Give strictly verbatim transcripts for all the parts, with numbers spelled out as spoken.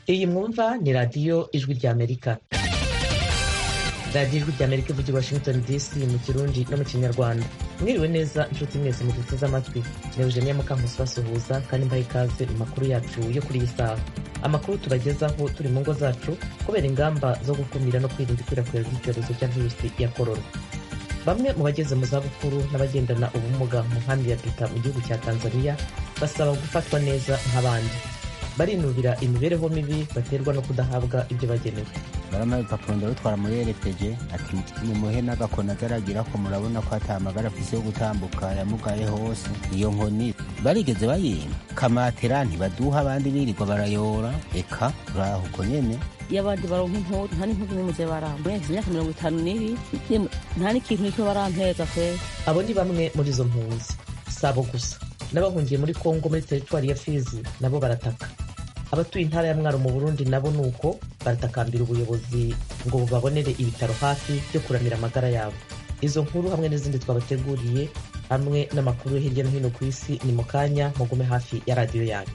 Iyi mwumva ni radiyo ijwi ry'Amerika. Radiyo ijwi ry'Amerika ivugira i Washington D C mu Kirundi no mu Kinyarwanda. Mwiriwe neza inshuti mwese muduteze amatwi. Ni Eugenie Mukankusi basuhuza kandi mbaha ikaze mu makuru yacu yo kuri iyi saha. Amakuru tubagezaho turi mu ngo zacu kubera ingamba zo gukumira no kwirinda ikwirakwira ry'icyorezo cya virusi ya korona. Bamwe mu bageze mu zabukuru n'abagendana ubumuga mu nkambi ya Pita mu gihugu cya Tanzania basaba gufatwa neza nk'abandi. Barinubira imibereho mibi baterwa no kudahabwa ibyo bagenewe. Baramaye papuro ndarutwara muri R P G ati nimuhe n'agakona azaragira ko murabona ko atamagara afise yo gutambuka yamugaye hose. Iyo nkoni barigeze bayima kamatera ntibaduha abandi birirwa barayora eka turaho uko nyene. Iyo abandi baronka impuzu nta n'impuzu n'imwe barambuye imyaka mirongo itanu n'ibiri nta n'ikintu nicyo barampeza kwera. Abo ni bamwe muri izo mpunzi. Sabo gusa n'abahungiye muri Kongo muri teritwari ya Fizi nabo barataka. Abatuye intara ya Mwaro mu Burundi nabo nuko baratakambira ubuyobozi ngo bubabonere ibitaro hafi byo kuramira amagara yabo. Izo nkuru hamwe n'izindi twabateguriye hamwe n'amakuru hirya no hino ku isi ni mu kanya mugume hafi ya radiyo yanyu.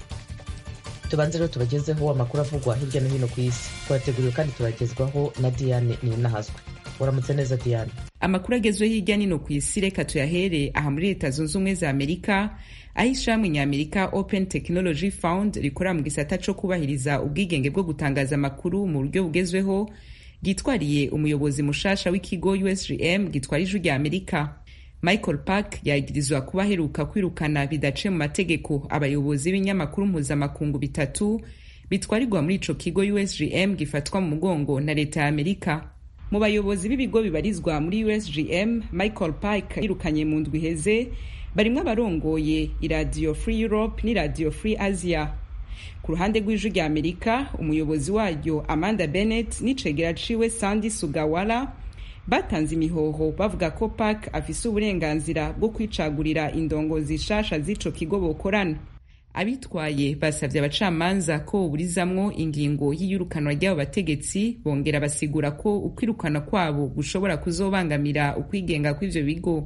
Tubanze rero tubagezeho amakuru avugwa hirya no hino ku isi. Twateguriwe kandi turagezwaho na Diane Ninahazwe. Uramutse neza Diane. Amakuru agezweho hirya no hino ku isi reka tuyahere aha muri Leta Zunze Ubumwe za Amerika, aho ishirahamwe ny'Amerika Open Technology Fund rikora mu gisata co kubahiriza ubwigenge bwo gutangaza amakuru mu buryo bugezweho gitwariye umuyobozi mushasha w'ikigo U S G M gitwara ijwi rya Amerika. Michael Park yagirizwa kuba aheruka kwirukana bidace mu mategeko abayobozi b'inyamakuru mpuzamakungu bitatu bitwarirwa muri ico kigo U S G M gifatwa mu mugongo na leta ya Amerika. Mu bayobozi b'ibigo bibarizwa muri U S G M, Michael Park yirukanye mu ndwi iheze barimwe abarongoye iradiyo Free Europe n'iradiyo Free Asia. Ku ruhande rw'ijwi rya Amerika, umuyobozi waryo Amanda Bennett n'icegera ciwe Sandy Sugawara batanze imihoho bavuga ko Park afise uburenganzira bwo kwicagurira indongozi shasha z'ico kigo bokorana. Abitwaye basavye abacamanza ko burizamwo ingingo y'iyurukanwa ry'abo bategetsi, bongera basigura ko ukwirukana kwabo gushobora kuzobangamira ukwigenga kw'ivyo bigo.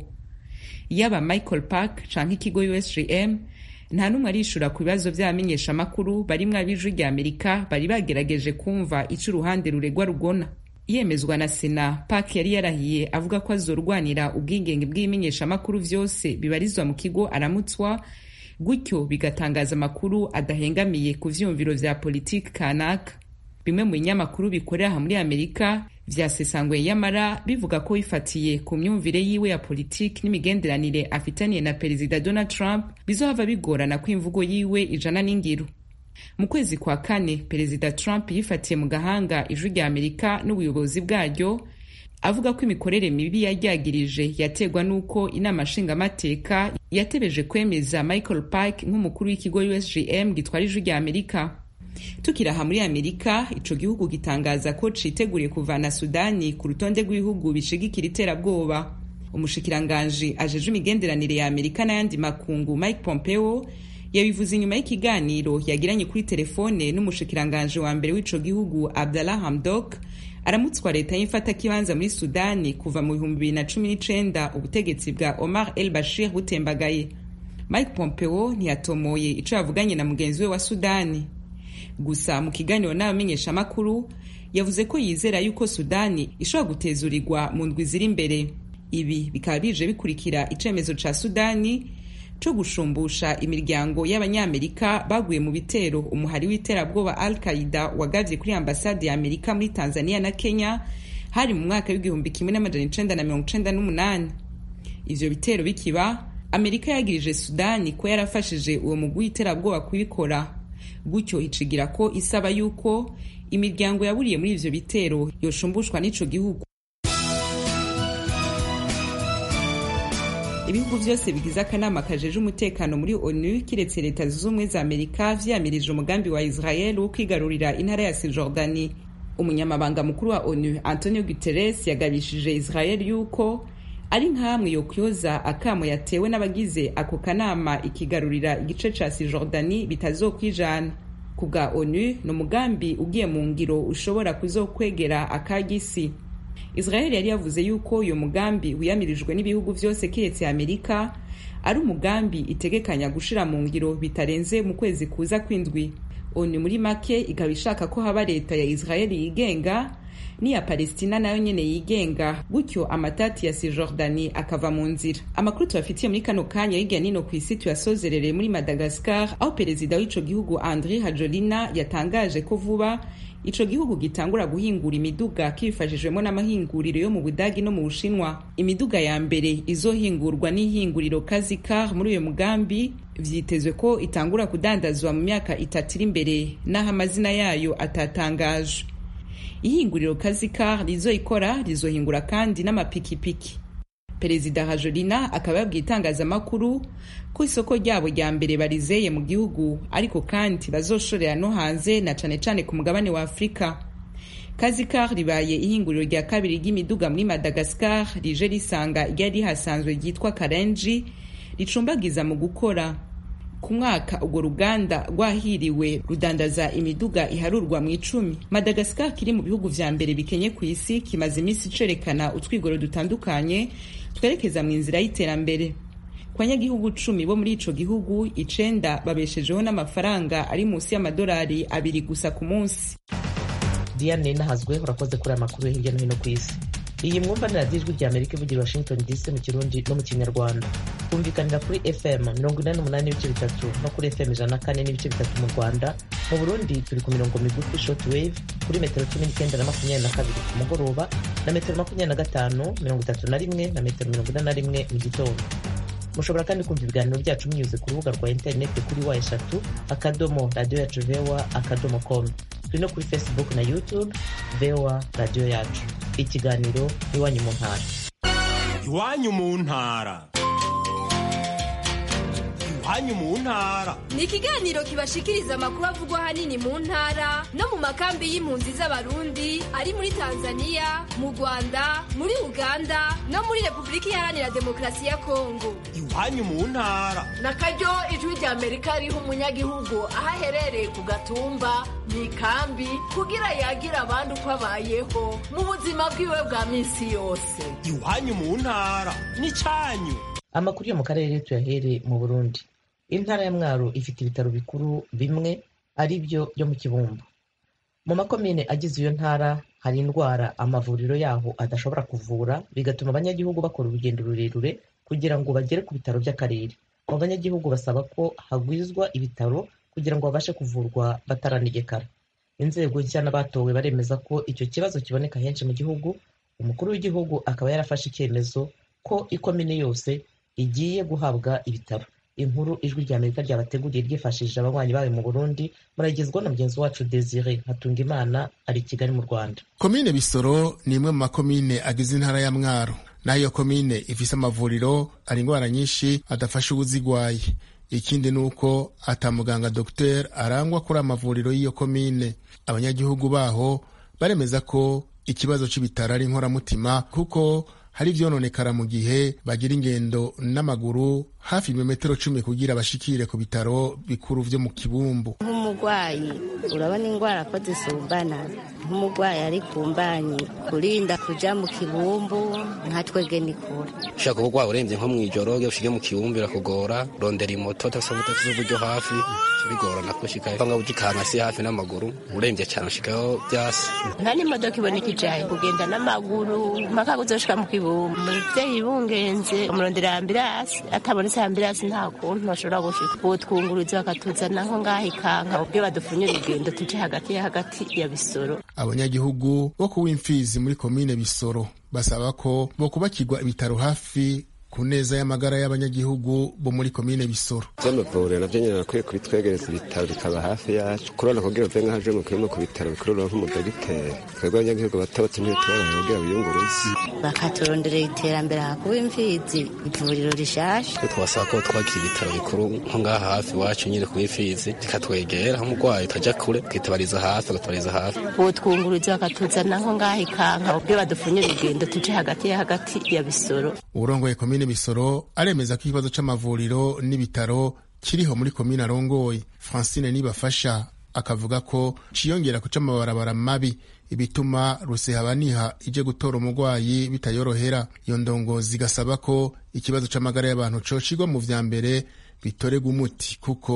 Yaba Michael Park canke ikigo U S G M nta numwe arishura ku bibazo vy'abamenyesha amakuru barimwo ab'ijwi rya Amerika bari bagerageje kumva ico uruhande ruregwa rugona. Yemezwa na Sena, Park yari yarahiye avuga ko azorwanira ubwigenge bw'ibimenyesha amakuru vyose bibarizwa mu kigo aramutswa, gutyo bigatangaza amakuru adahengamiye ku vyumviro vya politiki kanaka. Bimwe mu binyamakuru bikorera aha muri Amerika vyasesangwe yamara bivuga ko bifatiye ku myumvire yiwe ya politiki n'imigenderanire afitaniye na Perezida Donald Trump bizohava bigorana ko imvugo yiwe ijana n'ingiro. Mu kwezi kwa kane, Perezida Trump yifatiye mu gahanga ijwi rya Amerika n'ubuyobozi bwaryo avuga ko imikorere mibi yaryagirije yategwa nuko inama nshingamateka yatebeje kwemeza Michael Park nk'umukuru w'ikigo U S G M gitwara ijwi rya Amerika. Tukiraha muri Amerika, ico gihugu gitangaza ko citeguriye kuvana Sudani ku rutonde rw'ibihugu bishigikira iterabwoba. Umushikiranganje ajeje imigenderanire ya Amerika n'ayandi makungu Mike Pompeo yabivuze inyuma y'ikiganiro yagiranye kuri telefone n'umushikiranganje wa mbere w'ico gihugu Abdallah Hamdok aramutswa leta y'imfata kibanza muri Sudani kuva mu bihumbi bibiri na cumi n'icenda ubutegetsi bwa Omar el-Bashir butembagaye. Mike Pompeo ntiyatomoye ico yavuganye na mugenzi we wa Sudani. Gusa mu kiganiro n'abamenyesha amakuru yavuze ko yizera yuko Sudani ishobora gutezurirwa mu ndwi ziri imbere. Ibi bikaba bije bikurikira icemezo ca Sudani co gushumbusha imiryango y'abanyamerika baguye mu bitero umuhari w'iterabwoba Al-Qaeda wagavye kuri ambasade ya Amerika muri Tanzania na Kenya hari mu mwaka w'igihumbi kimwe n'amajana icenda na mirongo icenda n'umunani. Ivyo bitero bikiba, Amerika yagirije Sudani ko yarafashije uwo mugwi w'iterabwoba kubikora. Gutyo icigira ko isaba yuko imiryango yaburiye muri ivyo bitero yoshumbushwa n'ico gihugu. Ibihugu vyose bigize akanama kajeje umutekano muri ONU kiretse Leta Zunze Ubumwe za Amerika vyamirije umugambi wa Israel wo kwigarurira intara ya Cisjordani. Umunyamabanga mukuru wa ONU Antonio Guterres yagabishije Israel yuko ari nkamwe yo kyoza akamo yatewe n'abagize ako kanama ikigarurira igice ca Cisjordani bitazokwijana. Kubwa ONU no mugambi ugiye mu ngiro ushobora kuzokwegera akagisi. Israel yari yavuze yuko uyo mugambi wiyamirijwe n'ibihugu vyose kiretse Amerika ari umugambi itegekanya gushira mu ngiro bitarenze mu kwezi kuza kwindwi. onu muri make ikaba ishaka ko haba leta ya Israeli yigenga n'iya Palestina nayo nyene yigenga, gutyo amatati ya Cisjordani akava mu nzira. Amakuru tubafitiye muri kano kanya hirya nino kw'isi tuyasozerereye muri Madagascar, aho perezida w'ico gihugu Andry Rajoelina yatangaje ko vuba ico gihugu gitangura guhingura imiduga kifashijwemo n'amahinguriro yo mu Budagi no mu Bushinwa. Imiduga ya mbere izohingurwa n'ihinguriro Kazikar muri uyo mugambi vyitezwe ko itangura kudandazwa mu myaka itatu iri imbere, naho amazina yayo atatangajwe. Ihinguriro Kazikar rizoikora rizohingura kandi n'amapikipiki. Perezida Rajoelina akaba yabwiye itangazamakuru ko isoko ryabo rya mbere barizeye mu gihugu, ariko kandi bazoshorera no hanze na cane cane ku mugabane wa Afrika. Kazikar ribaye ihinguriro rya kabiri ry'imiduga muri Madagascar, rije risanga ryari hasanzwe ryitwa Karenji ricumbagiza mu gukora. Ku mwaka urwo ruganda rwahiriwe rudandaza imiduga iharurwa mu icumi. Madagascar kiri mu bihugu vya mbere bikenye ku isi, kimaze iminsi cerekana utwigoro dutandukanye twerekeza mu nzira y'iterambere. Kwa nyagihugu cumi bo muri ico gihugu, icenda babeshejeho n'amafaranga ari musi y'amadolari abiri gusa ku munsi. Diane Nahazwe, urakoze kuri amakuru hirya no hino ku isi. Iyi mwumva ni radiyo ijwi rya Amerika ivugira Washington D C mu Kirundi no mu Kinyarwanda. Kumvikanira kuri F M mirongo inani n'umunani n'ibice bitatu no kuri F M ijana na kane n'ibice bitatu mu Rwanda. Mu Burundi turi ku mirongo migufi shortwave kuri metero cumi n'icyenda na makumyabiri na kabiri ku mugoroba na metero makumyabiri na gatanu, mirongo itatu na rimwe na metero mirongo ine na rimwe mu gitondo. Mushobora kandi kumva ibiganiro byacu munyuze ku rubuga rwa interineti kuri wa eshatu akadomo radiyo yacu vewa akadomo com. Turi no kuri Facebook na YouTube vewa radiyo yacu. Ikiganiro iwanyu mu ntara. Iwanyu mu ntara. Iwanyu mu ntara ni ikiganiro kibashikiriza amakuru avugwa hanini mu ntara no mu makambi y'impunzi z'abarundi ari muri Tanzania, mu Rwanda, muri Uganda no muri Republika Iharanira Demokarasi ya Kongo. Iwanyu mu ntara nakaryo ijwi rya Amerika riha umunyagihugu aho aherereye ku gatumba mu ikambi kugira yagira abandi uko abayeho mu buzima bwiwe bwa minsi yose. Iwanyu mu ntara ni cyanyu. Amakuru yo mu karere tuyahere mu Burundi. Intara ya Mwaro ifite ibitaro bikuru bimwe ari byo byo mu Kibumbu. Mu makomine agize iyo ntara hari indwara amavuriro yaho adashobora kuvura, bigatuma abanyagihugu bakora urugendo rurerure kugira ngo bagere ku bitaro by'akarere. Abo banyagihugu basaba ko hagwizwa ibitaro kugira ngo babashe kuvurwa bataranegekara. Inzego nshya n'abatowe baremeza ko icyo kibazo kiboneka henshi mu gihugu. Umukuru w'igihugu akaba yarafashe icyemezo ko ikomine yose igiye guhabwa ibitaro. Inkuru ijwi rya Amerika ryabateguriye ryifashishije abanywanyi bayo mu Burundi, muragezwa na mugenzi wacu Desire Hatungimana ari Kigali mu Rwanda. Komine Bisoro ni imwe mu makomine agize intara ya Mwaro. Nayo komine ifise amavuriro ari ingwara nyinshi adafasha ubuzigwaye. Ikindi nuko ata muganga Docteur arangwa kuri amavuriro y'iyo komine. Abanyagihugu baho baremeza ko ikibazo c'ibitaro ari inkoramutima kuko hari vyononekara mu gihe bagira ingendo n'amaguru hafi ibimetero cumi kugira bashikire ku bitaro bikuru vyo mu Kibumbu. Nk'umugwayi urabona ingwara ko zisumbana, nk'umugwayi ari kumbanyi kurinda kuja mu Kibumbu nka twege ni kure. Ushaka kugwa uremvye nko mwijoro yo ushike mu Kibumbu birakugora, rondera imoto tasobuta tuzuburyo hafi bigorana kushika fanga ujikana si hafi n'amaguru uremvye cyane ushikaho byasi. Nta n'imodoka iboneka ijaye kugenda n'amaguru mpaka kuzoshika mu Kibumbu. Muvyeyi bungenze umurondera ambulance atabonetse ambulance nta kuntu bashobora gushika. Uwo twunguruza bakatuzana nko ngaho ikanka ubwo badufunye urugendo tuje hagati ya hagati ya Bisoro. Abanyagihugu bo ku Wimfizi muri komine Bisoro basaba ko bo kubakirwa ibitaro hafi ku neza y'amagara y'abanyagihugu bo muri komine Bisoro. Vy'amavuriro navyo nyene nakwiye kubitwegereza ibitaro bikaba hafi yacu kurona kugira uve nkaje mu kirimo ku bitaro bikuru no mu dogiteri twebwe abanyagihugu batobotse ntitubara kugira biyunguruze bakaturondera iterambere hakuba Imfizi ivuriro rishasha. Twasaba ko twakira ibitaro bikuru nko ngaha hafi wacu nyine ku Imfizi bikatwegera aho umurwayi utaja kure kitabariza hafi agatwariza hafi. Uwo twunguruza bakatuzana nko ngaho ikanka ubwo badufunye urugendo tuje hagati ya hagati ya Bisoro. Urongoye komine Bisoro aremeza ko ikibazo c'amavuriro n'ibitaro kiriho muri komine arongoye. Francine Nibafasha akavuga ko ciyongera kuca amabarabara mabi ibituma Rusehabaniha ije gutora umurwayi bitayorohera. Iyo ndongozi gasaba ko ikibazo c'amagara y'abantu cocigwa mu vya mbere bitorega umuti kuko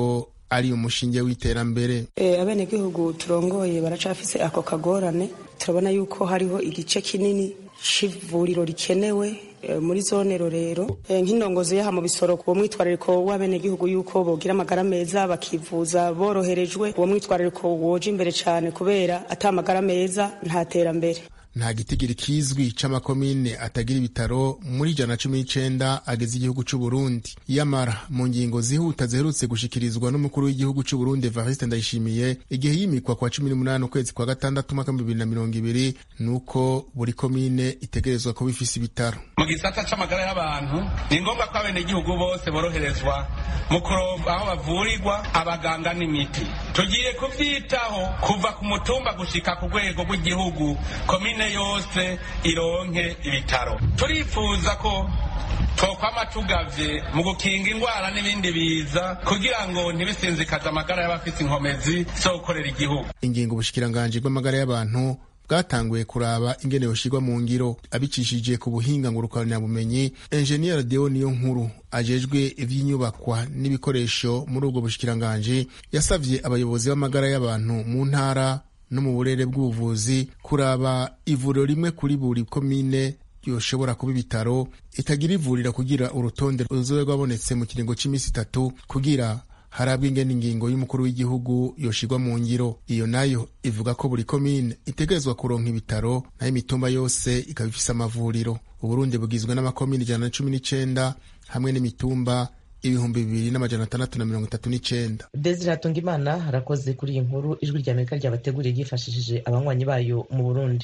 ari umushinge w'iterambere. E, abenegihugu turongoye baracafise ako kagorane. Turabona yuko hariho igice kinini c'ivuriro rikenewe e, muri zone Rorero. E, nk'indongozi yaha mu Bisoro ku mwitwarariko w'abenegihugu yuko bogira amagara meza bakivuza boroherejwe. Uwo mwitwarariko woje imbere cane kubera atamagara meza nta terambere. Nta gitigiri kizwi c'amakomine atagira ibitaro muri jana cumi n'icenda ageze igihugu c'u Burundi. Yamara mu ngingo zihuta ziherutse gushikirizwa n'umukuru w'igihugu c'u Burundi Evariste Ndayishimiye igihe yimikwa kwa cumi n'umunani ukwezi kwa gatandatu mwaka bibiri na mirongo ibiri nuko buri komine itegerezwa kuba ifise ibitaro. Mu gisata c'amagara y'abantu ni ngombwa ko abenegihugu bose boroherezwa mu kuronka aho bavurirwa abaganga n'imiti. Tugiye kuvyitaho kuva ku mutumba gushika ku rwego rw'igihugu. Komine yose ironke ibitaro. Turifuza ko twokwama tugavye mu gukinga indwara n'ibindi biza kugira ngo ntibisinzikaze amagara y'abafite inkomezi zo gukorera igihugu. Ingingo ubushikiranganje bw'amagara y'abantu bwatanguye kuraba ingene yoshirwa mu ngiro abicishije ku buhinga ngurukana bumenyi. Engineer Deo niyo nkuru ajejwe ivy'inyubakwa n'ibikoresho muri ubwo bushikiranganje yasavye abayobozi b'amagara y'abantu mu ntara no mu burere bw'ubuvuzi kuraba ivuriro rimwe kuri buri komine yoshobora kuba ibitaro, itagira ivurira kugira urutonde ruzobe rwabonetse mu kiringo c'imisi itatu kugira harabwe ingene ingingo y'umukuru w'igihugu yoshirwa mu ngiro. Iyo nayo ivuga ko buri komine itegerezwa kuronka ibitaro nayo imitumba yose ikaba ifise amavuriro. Uburundi bugizwe n'amakomine ijana na cumi n'icenda hamwe n'imitumba ibihumbi bibiri n'amajana atandatu na mirongo itatu n'icenda. Desire Hatungimana harakoze kuri iyi nkuru ijwi rya Amerika ryabateguriye ryifashishije abanywanyi bayo mu Burundi.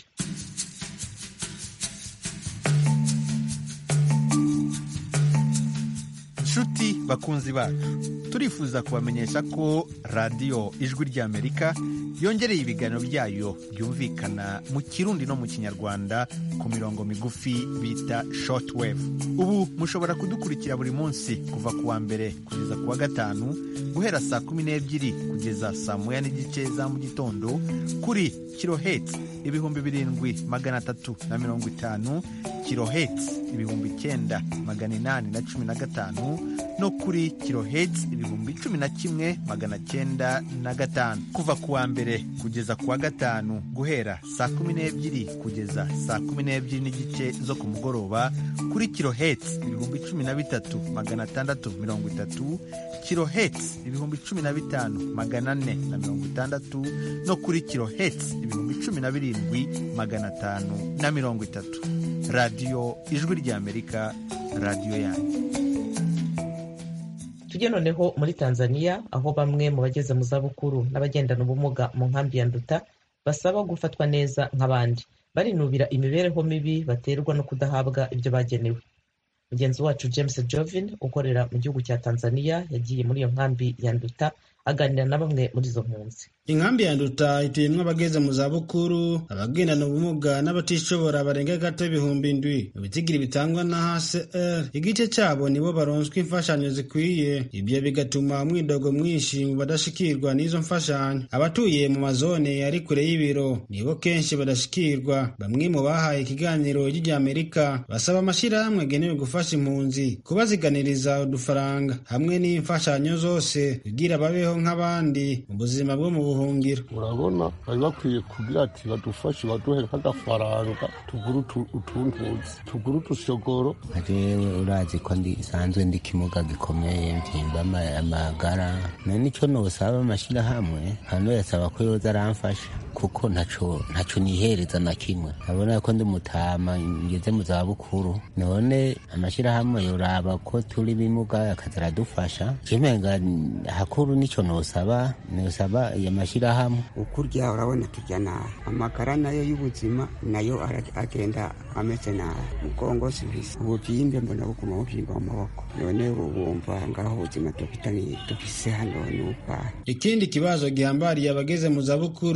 Shuti bakunzi bacu, turifuza kubamenyesha ko radiyo ijwi rya Amerika yongereye ibiganiro byayo byumvikana mu Kirundi no mu Kinyarwanda ku mirongo migufi bita shortwave. Ubu mushobora kudukurikira buri munsi kuva ku wa mbere kugeza ku wa gatanu guhera saa kumi n'ebyiri kugeza saa moya n'igice za mu gitondo kuri kilohertz ibihumbi birindwi magana atatu na mirongo itanu, kilohertz ibihumbi icyenda magana inani na cumi na gatanu no kuri kilohertz ibihumbi cumi na kimwe magana cyenda na gatanu. Kuva ku wa mbere kugeza ku wa gatanu guhera saa kumi n'ebyiri kugeza saa kumi n'ebyiri n'igice zo ku mugoroba kuri kilohertz ibihumbi cumi na bitatu magana atandatu mirongo itatu, kilohertz ibihumbi cumi na bitanu magana ane na mirongo itandatu no kuri kilohertz ibihumbi cumi na birindwi magana atanu na mirongo itatu. Radiyo ijwi rya Amerika, radiyo yanyu. Tujye noneho muri Tanzania aho bamwe mu bageze mu zabukuru n'abagendana ubumuga mu nkambi ya Nduta basaba gufatwa neza nk'abandi, barinubira imibereho mibi baterwa no kudahabwa ibyo bagenewe. Mugenzi wacu James Jovin ukorera mu gihugu cya Tanzania yagiye muri iyo nkambi ya Nduta aganira na bamwe muri izo mpunzi. Inkambi ya Nduta ituyemwo abageze mu zabukuru, abagendana ubumuga n'abatishobora barenga gato ibihumbi indwi. Ibitigiri bitangwa na H C R igice cyabo nibo baronswa imfashanyo zikwiye, ibyo bigatuma umwidogo mwinshi mu badashikirwa n'izo mfashanyo. Abatuye mu mazone ari kure y'ibiro nibo kenshi badashikirwa. Bamwe mu bahaye ikiganiro ry'Ijya Amerika basaba amashirahamwe agenewe gufasha impunzi kubaziganiriza udufaranga hamwe n'imfashanyo zose kugira babeho nk'abandi mu buzima bwo mu buhungiro. Urabona bari bakwiye kugira ati badufashe baduhere nk'agafaranga tugura utuntuzi tugura utushogoro. Jewe urazi ko ndi sanzwe ndi kimuga gikomeye mvyimba amagara none ico nosaba amashirahamwe hano yasaba ko yoza aramfasha kuko ntaco ntaco nihereza na kimwe. Abona ko ndi mutama ngeze mu zabukuru none amashirahamwe yoraba ko turi bimuga akazara dufasha. Kimenga hakuru nico nosaba nosaba ya mashirahamwe. Ukurya urabona turya nabi, amagara nayo y'ubuzima nayo agenda ameze nabi. Mugongo sibisi ubuvyimbe mbona bukuma buvyimba mu maboko none ubumva ngaho ubuzima dufitanye dufise hano nupa. Ikindi kibazo gihambariye abageze mu zabukuru ni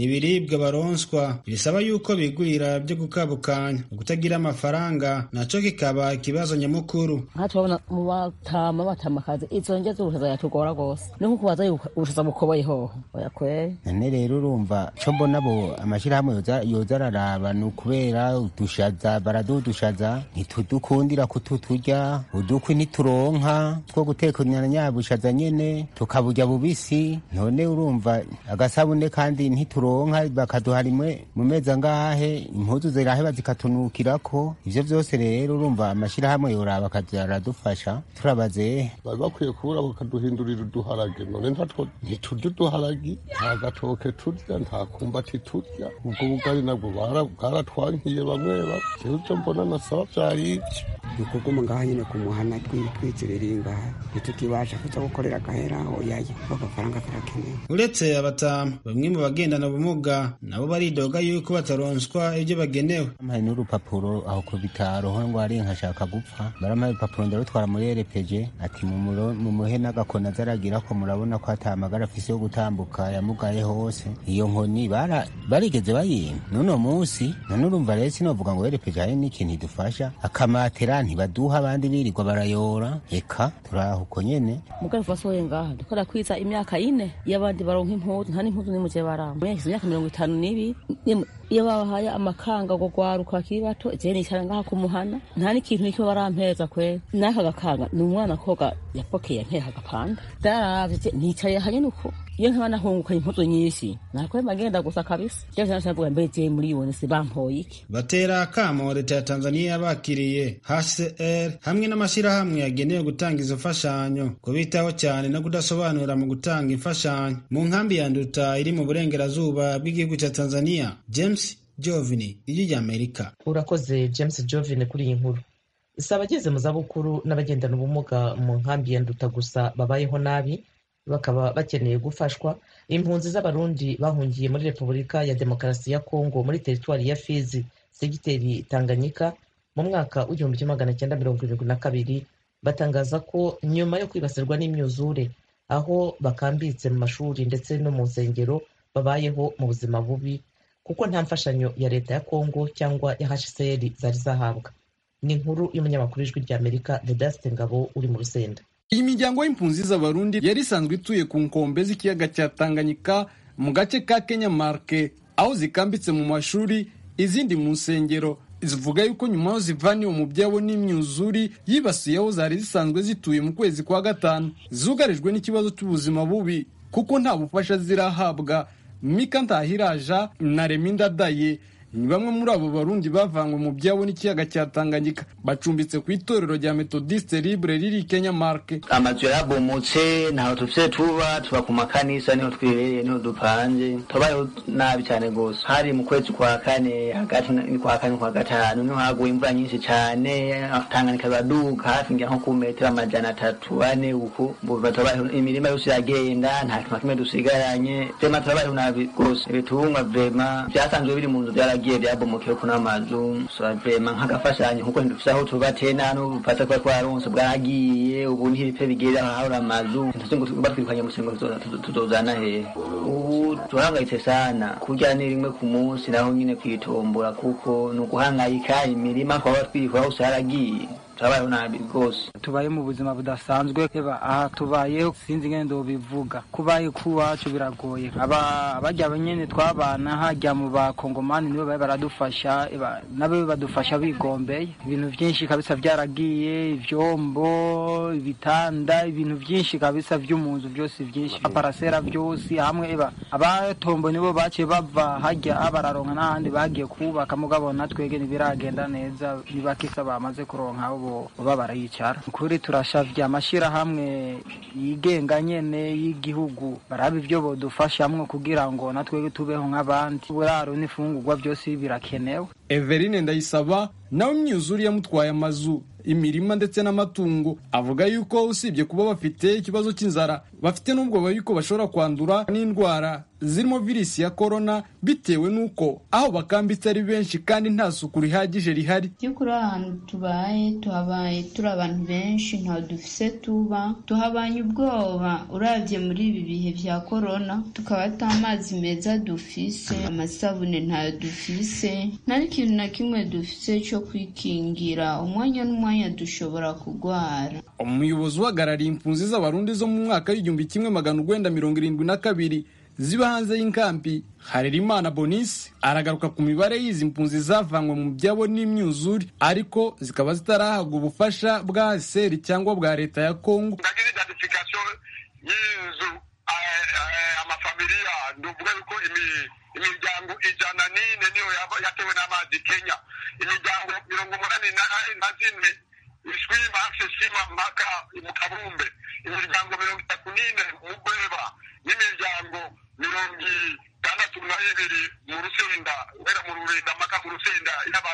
ibiribwa baronswa bisaba yuko bigurira byo gukabukanya kutagira amafaranga naco kikaba ikibazo nyamukuru. Nka tubona mu batama batamakazi izo nje z'ubushaza yatugora gose no kubaza ubushaza bukoboye hoho oya kwe none rero urumva co mbona bo amashirahamwe yoza yoza araraba ni ukubera udushaza baradudushaza ntitudukundira kututurya udukwi ntituronka two guteka nyabushaza nyene tukaburya bubisi none urumva agasabune kandi ntituronka bakaduha rimwe mu mezi angahe impuzu ziraheba zikatunukirako ivyo vyose rero urumva amashirahamwe yoraba akaza aradufasha turabaze bari bakwiye kubura bakaduhindurira uduharage none ntatwo ntiturya uduharagi nta gatoke turya nta kumbati turya ubwo bugari nabwo bwaratwankiye bamwe bamwe ivyo mbona nasaba vyari ivyo dukuguma ngaha nyine ku muhana twiziririye ngaha ntitukibasha kuza gukorera agahera oyaye agafaranga karakenewe. Uretse abatama bamwe mu bagendana ubumuga nabo baridoga yuko bataronswa ibyo bagenewe. Amaye n'urupapuro aho ku bitaro ho ngo ari nkashaka gupfa baramaye urupapuro ndarutwara muri R P G ati mu muhe n'agakona zaragira ko murabona ko atamagara afise yo gutambuka yamugaye hose iyo nkoni bara barigeze bayima none munsi none urumva rero sinovuga ngo R P G ari n'ikintu idufasha akamatera ntibaduha abandi birirwa barayora eka turaho uko nyene mugari fasoye ngaha dukora kwiza imyaka ine y'abandi baronka impuzu nta n'impuzu nimuje baramba imyaka mirongo itanu n'ibi iyo babahaye amakanga go gwaruka kiri bato je nicara ngaha ku muhana nta n'ikintu nicyo barampeza kwe naka gakanga ni umwana koga yapokeye nteha agapanda daravye nicaye hanye nuko iyo nkaba nahunguka impuzu nyinshi nakwe magenda gusa kabisa je nashaka mbeje muri yone se bampoye iki batera kamo leta ya Tanzania bakiriye H C R hamwe n'amashirahamwe yagenewe gutanga izo fashanyo kubitaho cyane no kudasobanura mu gutanga imfashanyo mu nkambi ya Nduta iri mu burengerazuba bw'igihugu cya Tanzania. James Jovini iji Amerika. Urakoze James Jovini kuri iyi nkuru. Isaba ageze mu zabukuru n'abagendana ubumuga mu nkambi ya Nduta gusa babayeho nabi bakaba bakeneye gufashwa. Impunzi z'abarundi bahungiye muri Repubulika ya Demokarasi ya Kongo muri teritwari ya Fizi segiteri Tanganyika mu mwaka w'igihumbi kimwe magana cyenda mirongo irindwi na kabiri batangaza ko nyuma yo kwibasirwa n'imyuzure aho bakambitse mu mashuri ndetse no mu nsengero babayeho mu buzima bubi kuko nta mfashanyo ya leta ya Kongo cyangwa ya H C R zari zahabwa. Ni inkuru y'umunyamakuru w'Ijwi ry'Amerika Vedaste Ngabo uri mu Rusenda. Iyi miryango y'impunzi z'abarundi yari isanzwe ituye ku nkombe z'ikiyaga cya Tanganyika mu gace ka Kenya Marke aho zikambitse mu mashuri izindi mu nsengero zivuga yuko nyuma yo zivaniwe mu byabo n'imyuzuri yibasiyeho zari zisanzwe zituye mu kwezi kwa gatanu zugarijwe n'ikibazo cy'ubuzima bubi kuko nta bufasha zirahabwa. Mika Ntahiraja na Reminda Daye ni bamwe muri abo barundi bavanywe mu byabo n'ikiyaga cya Tanganyika bacumbitse ku itorero rya Methodiste Libre riri Kenya Marke. Amazu yarabomotse ntaho tufise tuba tuba ku makanisa niho twirereye niho dupanje tubayeho nabi cyane gose. Hari mu kwezi kwa kane hagati ni kwa kane kwa gatanu niho haguye imvura nyinshi cyane Tanganyika baduka hafi ngira nko ku metero amajana atatu ane uko mbuva tubayeho imirima yose yagenda nta kintu kimwe dusigaranye tema tubayeho nabi gose. Ibitunga vrema byasanzwe biri mu nzu byara giye byabomokeye ko n'amazu so vrema nk'agafashanye kuko ndufise aho tubatena no bufata kwa kwaronse bwagiye ubu ntibipe bigera aho amazu tuzingo batwikanye musengo tuzozana he ubu turangayitse sana kurya ni rimwe ku munsi naho nyine kwitombora kuko no guhangayika imirima kwa batwikwa aho saragiye tabaye nabi gose. Tubaye mu buzima budasanzwe eba aha tubayeho sinzi ngendo bivuga kubaye kuwacu biragoye aba abajya abanyene twabana hajya mu bakongomani nibo baye baradufasha eba nabe badufasha bigombeye ibintu byinshi kabisa byaragiye ivyombo ibitanda ibintu byinshi kabisa vy'umunzu byose byinshi aparasera byose hamwe eba abatombo nibo bace bava hajya abararonka n'ahandi bagiye kubaka mugabo natwege nibiragenda neza nibakisa bamaze kuronka abo baba barayicara kuri turashavye amashira hamwe yigenga nyene y'igihugu baraba ivyo bodufashamwe kugira ngo natwe tubeho nk'abandi buraro n'ifungurwa byose birakenewe. Everine Ndayisaba nawe imyuzuri yamutwaye amazu imirima ndetse n'amatungo. Avuga yuko usibye kuba bafite ikibazo cy'inzara, bafite n'ubwoba yuko bashobora kwandura n'indwara zirimo virusi ya korona bitewe n'uko aho bakambitse ari benshi kandi nta suku rihagije rihari. By'ukuri ahantu tubaye tuhabaye turi abantu benshi, ntaho dufise tuba, tuhabanye ubwoba uravye muri ibi bihe vya korona, tukaba ata amazi meza dufise, amasabune ntayo dufise, nta n'ikintu na kimwe dufise cyo kwikingira, umwanya n'umwanya dushobora kugwara. Umuyobozi uhagarariye impunzi z'abarundi zo mu mwaka w'igihumbi kimwe magana urwenda mirongo irindwi na kabiri ziba hanze y'inkambi, Harerimana Bonisi, aragaruka ku mibare y'izi mpunzi zavanywe mu byabo n'imyuzure ariko zikaba zitarahabwa ubufasha bwa seri cyangwa bwa leta ya Kongo. Y'inzu amafamiliya nduvuga yuko imiryango ijana n'ine niyo yatewe n'amazi Kenya, imiryango mirongo umunani na zine ishwima hafi shima mpaka mu Kabumbe, imiryango mirongo itatu n'ine mu Bweba, n'imiryango mirongo itandatu na ibiri mu Rusenda, wera mu Rurinda mpaka mu Rusenda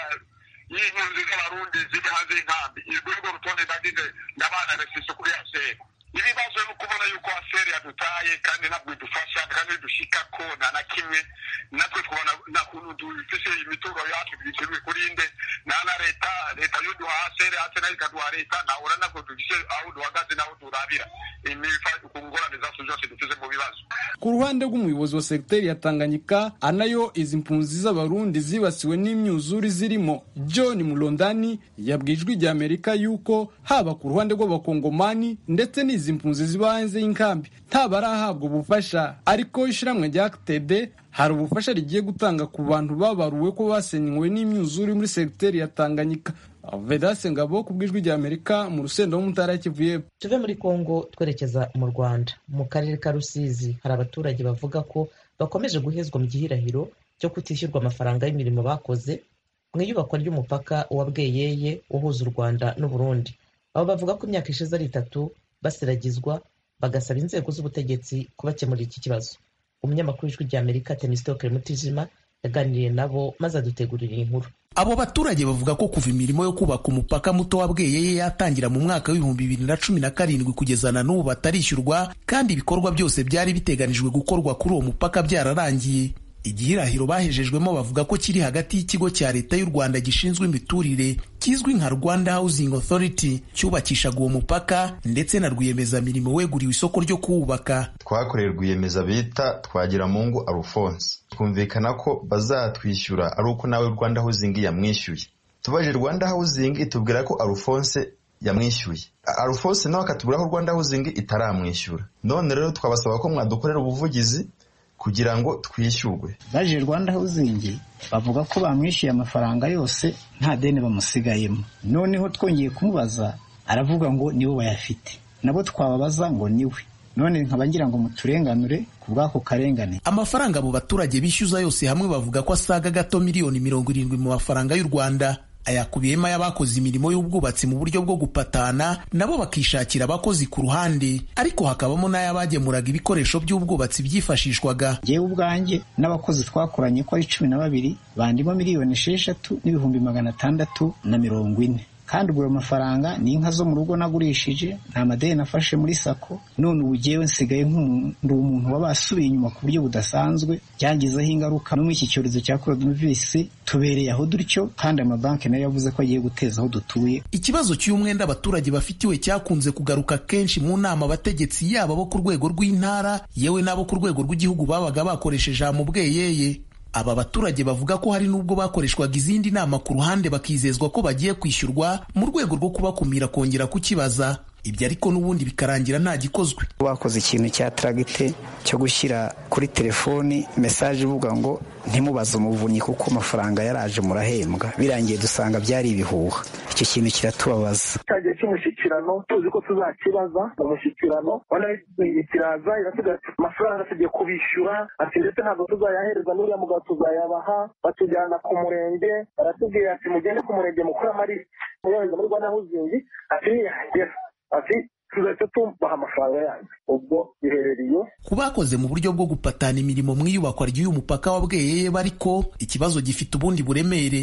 y'impunzi z'abarundi ziri hanze y'inkambi. Urwo rutonde ndagize ndabana refise kuri aseri. Ibibazo no kubona yuko aseri yadutaye kandi ntabwo idufasha kandi dushika ko nta na kimwe, natwe twabona na kuntu dufise imituro yacu bikirwe kurinde na na leta leta y'uduha aseri ate na ikaduha leta na urana ko dufise aho duhagaze naho turabira imifa kungorane zacu zose dufise mu bibazo. Ku ruhande rw'umuyobozi wa sekiteri ya Tanganyika anayo izi mpunzi z'abarundi zibasiwe n'imyuzuri zirimo John Mulondani yabwijwe rya Amerika yuko haba ku ruhande rw'abakongomani ndetse n'izi impunzi ziba hanze y'inkambi ntabarahabwa ubufasha, ariko ishiramwe rya K T D hari ubufasha rigiye gutanga ku bantu babaruwe ko basenywe n'imyuzure muri sekiteri ya Tanganyika. Vedase Ngabo ku bwijwi rya Amerika mu Rusenda wo mu Ntara ya Kivu y'Epfo. Tuve muri Kongo twerekeza mu Rwanda. Mu karere ka Rusizi hari abaturage bavuga ko bakomeje guhezwa mu gihirahiro cyo kutishyurwa amafaranga y'imirimo bakoze mu iyubakwa ry'umupaka wa Bweyeye uhuza u Rwanda n'u Burundi. Abo bavuga ko imyaka ishize ari itatu basiragizwa, bagasaba inzego z'ubutegetsi kubakemurira iki kibazo. Umunyamakuru w'ijwi rya Amerika Temistocle Mutijima yaganiriye nabo maze adutegurira inkuru. Abo baturage bavuga ko kuva imirimo yo kubaka umupaka muto wa Bweyeye yatangira mu mwaka w'ibihumbi bibiri na cumi na karindwi kugeza na n'ubu batarishyurwa, kandi ibikorwa byose byari biteganijwe gukorwa kuri uwo mupaka byararangiye. Igihirahiro bahejejwemo bavuga ko kiri hagati y'ikigo cya leta y'u Rwanda gishinzwe imiturire kizwi nka Rwanda Housing Authority cyubakishaga uwo mupaka ndetse na rwiyemezamirimo weguriwe isoko ryo kuwubaka. Twakoreye rwiyemeza bita Twagiramungu Alphonse, twumvikana ko bazatwishyura ari uko nawe Rwanda Housing yamwishyuye. Tubaje Rwanda Housing itubwira ko Alphonse yamwishyuye, Alphonse nawe akatubwira ko Rwanda Housing itaramwishyura. None rero twabasaba ko mwadukorera ubuvugizi kugira ngo twishyurwe. Baje Rwanda Housing bavuga ko bamwishyuye amafaranga yose nta deni bamusigayemo. Noneho twongeye kumubaza aravuga ngo niwe bayafite, nabo twababaza ngo niwe. None nkabangira ngo muturenganure ku bwako karengane. Amafaranga abo baturage bishyuza yose hamwe bavuga ko asaga gato miliyoni mirongo irindwi mu mafaranga y'u Rwanda. Ayakubiyemo y'abakoze imirimo y'ubwubatsi mu buryo bwo gupatana nabo bakishakira abakozi ku ruhande, ariko hakabamo n'ayabagemuraga ibikoresho by'ubwubatsi byifashishwaga. Jewe ubwanjye n'abakozi twakoranye ko ari cumi na babiri bandimo miliyoni esheshatu n'ibihumbi magana atandatu na mirongo ine. Kandi ubwo mafaranga ni inka zo mu rugo nagurishije, nta madeni nafashe muri sako. None ubu jewe nsigaye nk'umuntu umuntu wabasubiye inyuma ku buryo budasanzwe, byangizeho ingaruka no muri iki cyorezo cya coronavirus. Tubereye aho dutyo kandi amabanki nayo yavuze ko agiye guteza aho dutuye. Ikibazo cy'umwenda abaturage bafitiwe cyakunze kugaruka kenshi mu nama abategetsi yaba bo ku rwego rw'intara yewe n'abo ku rwego rw'igihugu babaga bakoresheje mu Bweyeye. Aba baturage bavuga ko hari n'ubwo bakoreshwaga izindi nama ku ruhande bakizezwa ko bagiye kwishyurwa mu rwego rwo kubakumira kongera kukibaza. Ibyo ariko n'ubundi bikarangira nta gikozwe. Bakoze ikintu cya tragite cyo gushyira kuri telefoni message ivuga ngo ntimubaze umuvunyi kuko amafaranga yaraje murahembwa, birangiye dusanga byari ibihuha. Icyo kintu kiratubabaza. Cyagiye cy'umushyikirano tuzi ko tuzakibaza umushyikirano, wana ikiraza irasiga amafaranga tugiye kubishyura, ati ndetse ntabwo tuzayahereza n'uriya mugabo tuzayabaha, batujyana ku murenge, baratubwira ati mugende ku murenge mukora mari muyohereza muri Rwanda Housing, ati yes ati tuzahita tubaha amafaranga yanyu. Ubwo biherereye ku bakoze mu buryo bwo gupatana imirimo mu iyubakwa ry'uyu mupaka wa Bweyeye, bariko ikibazo gifite ubundi buremere.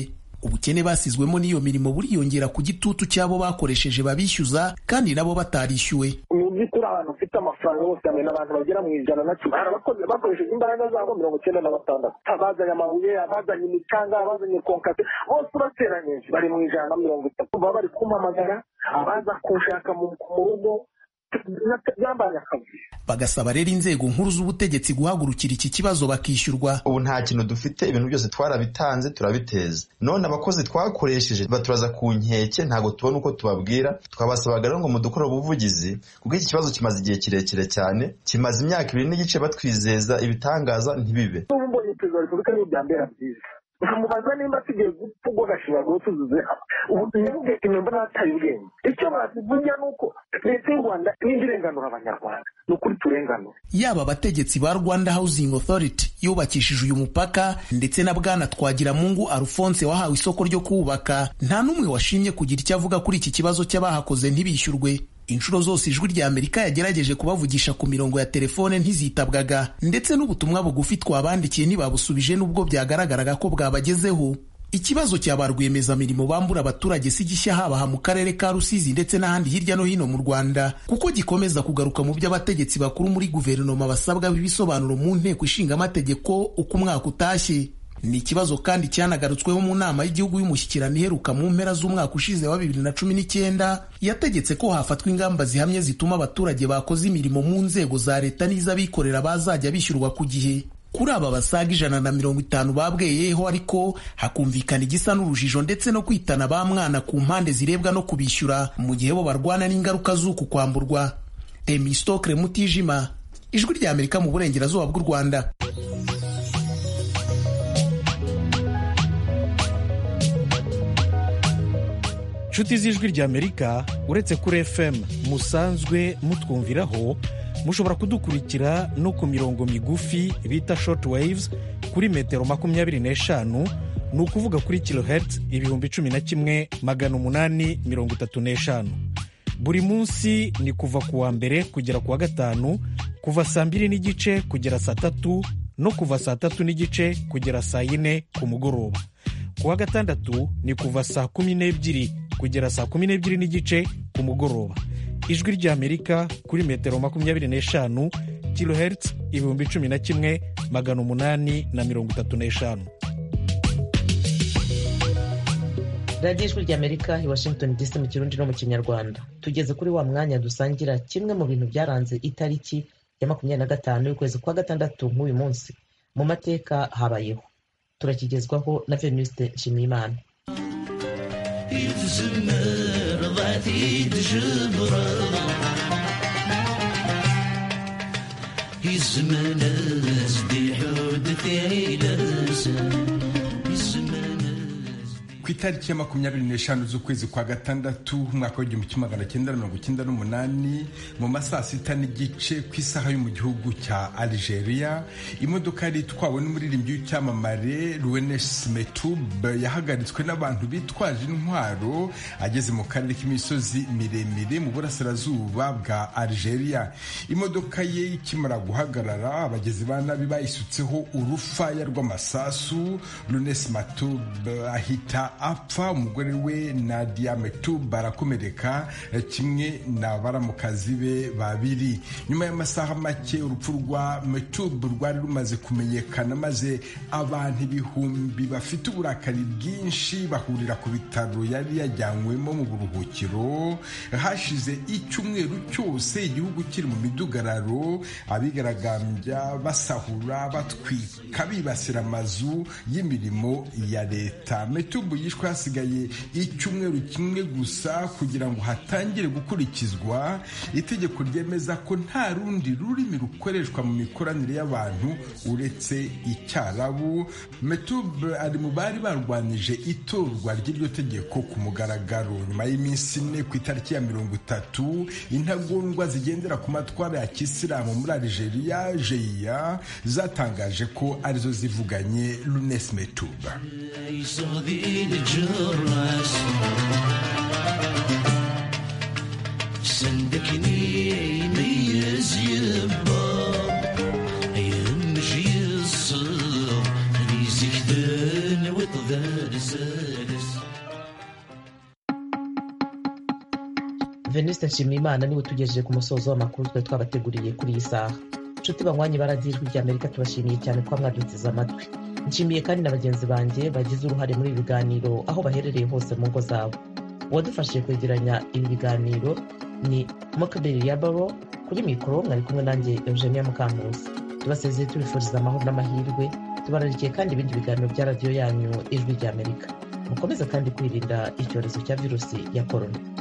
ubukene basizwemo n'iyo mirimo buriyongera ku gitutu cy'abo bakoresheje babishyuza kandi nabo batarishyuwe. Mu by'ukuri abantu bafite amafaranga bose hamwe n'abantu bagera mu ijana na cumi hari abakozi bakoresheje imbaraga zabo mirongo icyenda na batandatu, abazanye amabuye, abazanye imicanga, abazanye konkate, bose urateranyije bari mu ijana na mirongo itatu. Baba bari kumpamagara abaza kunshaka mu rugo byambaye akazi. Bagasaba rero inzego nkuru z'ubutegetsi guhagurukira iki kibazo bakishyurwa. Ubu nta kintu dufite, ibintu byose twarabitanze turabiteza, none abakozi twakoresheje baturaza ku nkeke, ntabwo tubona uko tubabwira. Twabasabaga rero ngo mudukore ubuvugizi kuko iki kibazo kimaze igihe kirekire cyane, kimaze imyaka ibiri n'igice batwizeza ibitangaza ntibibe. Ubu mbonye perezida wa repubulika niyo byambera byiza, nkamubaza nimba tugiye gupfugwa agashinga ngo tuzuze ubu niyo mbona atari ubwenge. Icyo bazivunya ni uko leta y'u Rwanda n'indi irenganura abanyarwanda, ni ukuri turenganura. Yaba abategetsi ba Rwanda Housing Authority yubakishije uyu mupaka ndetse na bwana Twagiramungu Alphonse wahawe isoko ryo kuwubaka, nta n'umwe washimye kugira icyo avuga kuri iki kibazo cy'abahakoze ntibishyurwe. Inshuro zose Ijwi rya Amerika yagerageje kubavugisha ku mirongo ya telefone ntizitabwaga, ndetse n'ubutumwa bugufi twabandikiye ntibabusubije nubwo byagaragaraga ko bwabagezeho. Ikibazo cya ba rwiyemezamirimo bambura abaturage si gishya haba mu karere ka Rusizi ndetse n'ahandi hirya no hino mu Rwanda, kuko gikomeza kugaruka mu by'abategetsi bakuru muri guverinoma basabwa ibisobanuro mu nteko ishinga amategeko uko umwaka utashye. Ni ikibazo kandi cyanagarutsweho mu nama y'igihugu y'umushyikirano iheruka mu mpera z'umwaka ushize wa bibiri na cumi n'icyenda, yategetse ko hafatwa ingamba zihamye zituma abaturage bakoze imirimo mu nzego za leta n'iz'abikorera bazajya bishyurwa ku gihe. Kuri aba basaga ijana na mirongo itanu babweyeho ariko hakumvikana igisa n'urujijo ndetse no kwitana ba mwana ku mpande zirebwa no kubishyura mu gihe bo barwana n'ingaruka z'uku kwamburwa. Temistokle Mutijima, Ijwi rya Amerika mu burengerazuba bw'u Rwanda. Nshuti z'Ijwi rya Amerika, uretse kuri F M musanzwe mutwumviraho, mushobora kudukurikira no ku mirongo migufi bita short waves kuri metero makumyabiri n'eshanu, ni ukuvuga kuri kilohertz ibihumbi cumi na kimwe magana umunani mirongo itatu n'eshanu. Buri munsi ni kuva ku wa mbere kugera ku wa gatanu, kuva saa mbiri n'igice kugera saa tatu no kuva saa tatu n'igice kugera saa yine ku mugoroba. Ku wa gatandatu ni kuva saa kumi n'ebyiri kugera saa kumi n'ebyiri n'igice ku mugoroba. Ijwi rya Amerika kuri metero makumyabiri n'eshanu, kilohertz ibihumbi cumi na kimwe magana umunani na mirongo itatu n'eshanu. radiyo Ijwi rya Amerika i Washington D C mu Kirundi no mu Kinyarwanda. Tugeze kuri wa mwanya dusangira kimwe mu bintu byaranze itariki ya makumyabiri na gatanu y'ukwezi kwa gatandatu nk'uyu munsi mu mateka habayeho. Turakigezwaho na Venuste Nshimiyimana. Ku itariki ya makumyabiri n'eshanu z'ukwezi kwa gatandatu umwaka w'igihumbi kimwe magana cyenda mirongo icyenda n'umunani mu masaa sita n'igice ku isaha yo mu gihugu cya Algeria, imodoka yari itwawe n'umuririmbyi w'icyamamare Lounes Metoube yahagaritswe n'abantu bitwaje intwaro ageze mu karere k'imisozi miremire mu burasirazuba bwa Algeria. Imodoka ye ikimara guhagarara, abagizi ba nabi bayisutseho urufaya rw'amasasu. Lounes Metoube ahita apfa, umugore we Nadia Metoube barakomereka kimwe na baramukazi be babiri. Nyuma y'amasaha make urupfu rwa Metoube rwari rumaze kumenyekana, maze abantu ibihumbi bafite uburakari bwinshi bahurira ku bitaro yari yajyanywemo mu buruhukiro. Hashize icyumweru cyose igihugu kiri mu midugararo, abigaragambya basahura, batwika, bibasira amazu y'imirimo ya leta. Metoube yishwe hasigaye icyumweru kimwe gusa kugira ngo hatangire gukurikizwa itegeko ryemeza ko nta rundi rurimi rukoreshwa mu mikoranire y'abantu uretse Icyarabu. Metoube ari mu bari barwanije itorwa ry'iryo tegeko ku mugaragaro. Nyuma y'iminsi ine, ku itariki ya mirongo itatu, intagondwa zigendera ku matwara ya Kisilamu muri Algeria J I A zatangaje ko arizo zivuganye Lounes Metoube. الجراس سندكني يميز يبا يمشي الصغر ريزك ذن وطغار سادس Venuste Nshimiyimana niwe tugejeje ku musozo w'amakuru twari twabateguriye kuri iyi saha. Nshuti banywanyi ba radiyo ijwi ry'Amerika, tubashimiye cyane ko mwaduteze amatwi. Nshimiye kandi na bagenzi banjye bagize uruhare muri ibi biganiro aho baherereye hose mu ngo zabo. Uwadufashije kwegeranya ibi biganiro ni Mokbeli Yabaro, kuri mikoro mwari kumwe nanjye Eugenia Mukankusi. Tubasezeye tubifuriza amahoro n'amahirwe, tubararikiye kandi ibindi biganiro bya radiyo yanyu ijwi ry'Amerika. Mukomeze kandi kwirinda icyorezo cya virusi ya korona.